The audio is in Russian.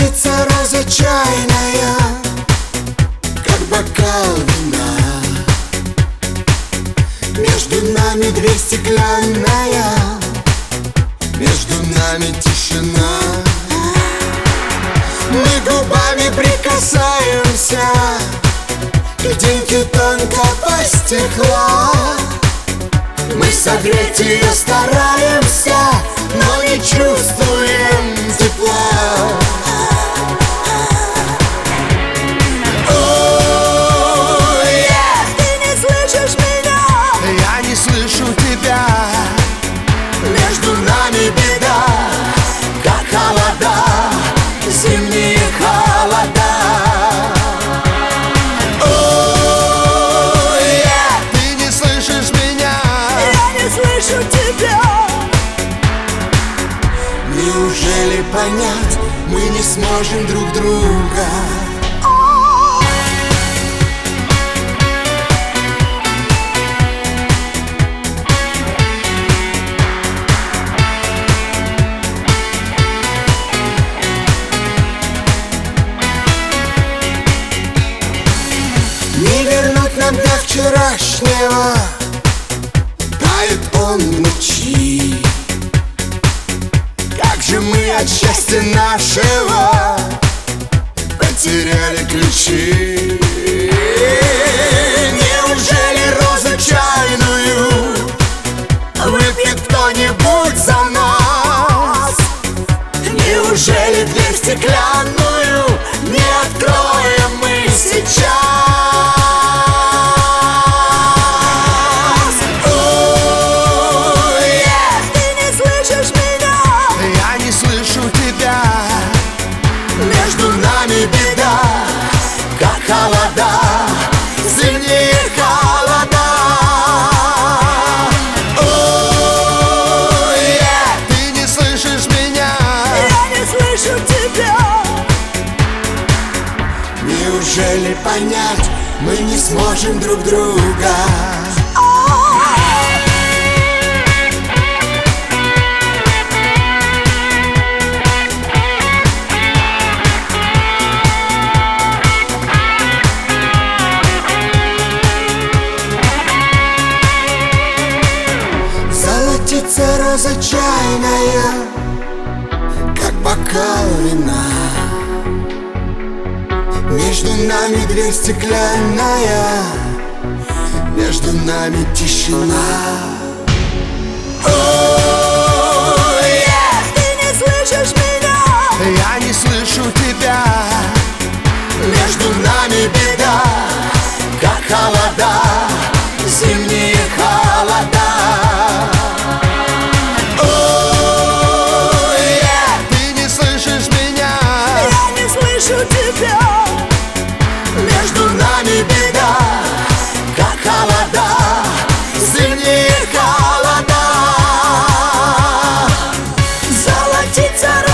Золотится роза чайная, как бокал вина. Между нами дверь стеклянная, между нами тишина. Мы губами прикасаемся к деньге тонкого стекла. Мы согреть ее стараемся, но не чувствуем тепла. Ты не слышишь меня, Я не слышу тебя. Между нами беда, как холода, зимние холода. Ты не слышишь меня, я не слышу тебя. неужели понять мы не сможем друг друга? Не вернуть нам до вчерашнего, тает он в ночи. Как же мы от счастья нашего потеряли ключи. Неужели розу чайную выпьет кто-нибудь за нас? Неужели дверь стеклянную не откроем мы сейчас? Между нами беда, как холода, зимние холода. Ты не слышишь меня, Я не слышу тебя. неужели понять мы не сможем друг друга? Золотится роза чайная, как бокал вина. Между нами дверь стеклянная, между нами тишина. Ты не слышишь меня, Я не слышу тебя. Между нами беда, как холода, зимние холода. тебя. Между нами беда, как холода, зимние холода. Золотится